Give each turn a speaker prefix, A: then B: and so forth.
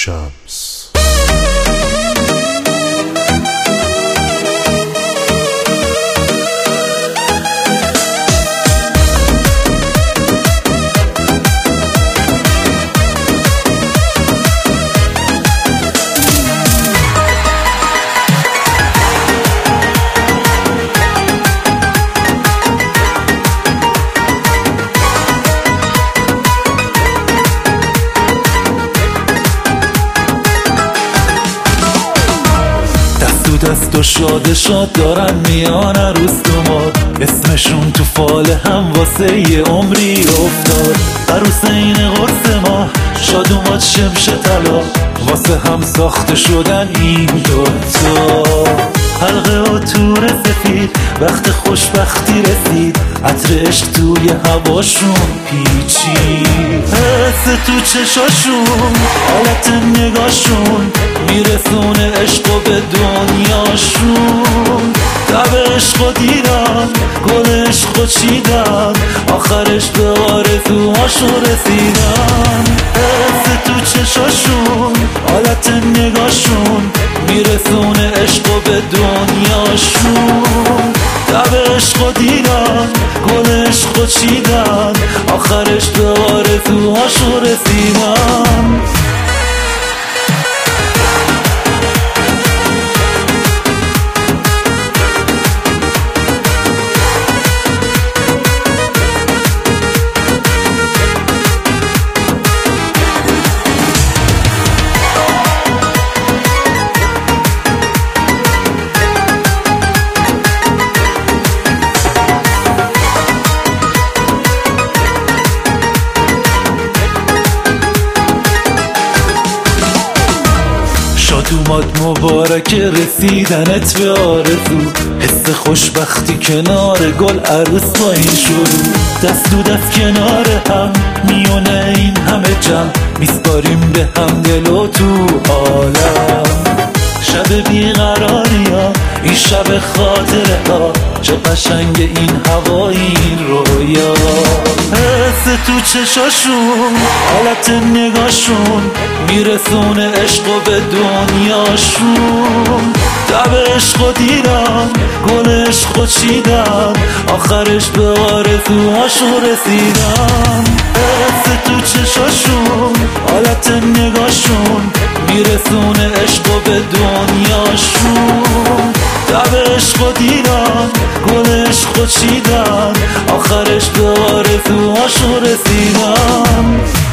A: شمس.
B: دست و شاد دارن میان عروس دوماد، اسمشون تو فال هم واسه یه عمری افتاد. عروس این قرص ما شاد اومد شمش طلا، واسه هم ساخته شدن این دوتا. حلقه و تور سفید وقت خوشبختی رسید، عطر عشق توی هواشون پیچید. حس تو چشاشون، حالت نگاشون میرسونه عشقو به دنیاشون. لب عشقو دیدن، گل عشقو چیدن، آخرش به آرزوهاشون رسیدن. حس تو چشاشون، حالت نگاشون میرسونه عشقو به دنیاشون. لب عشقو دیدن، گل عشقو چیدن، آخرش به آرزوهاشون رسیدن. اومد مبارک رسیدنت به آرزو، حس خوشبختی کنار گل عروس با این شروع. دست دو دست کنار هم میونه این همه جمع، میسپاریم به هم دل و تو عالم. شب بیقراری ها، این شب خاطره ها، چه قشنگ این هوا این رویا. حس تو چشاشون، حالت نگاشون میرسونه عشقو به دنیاشون. لب عشقو دیدن، گل عشقو چیدن، آخرش به آرزوهاشون رسیدن. حس تو چشاشون، حالت نگاشون میرسونه عشقو به دنیاشون. لب عشقو دیدن، گل عشقو چیدن، آخرش به آرزوهاشون رسیدن.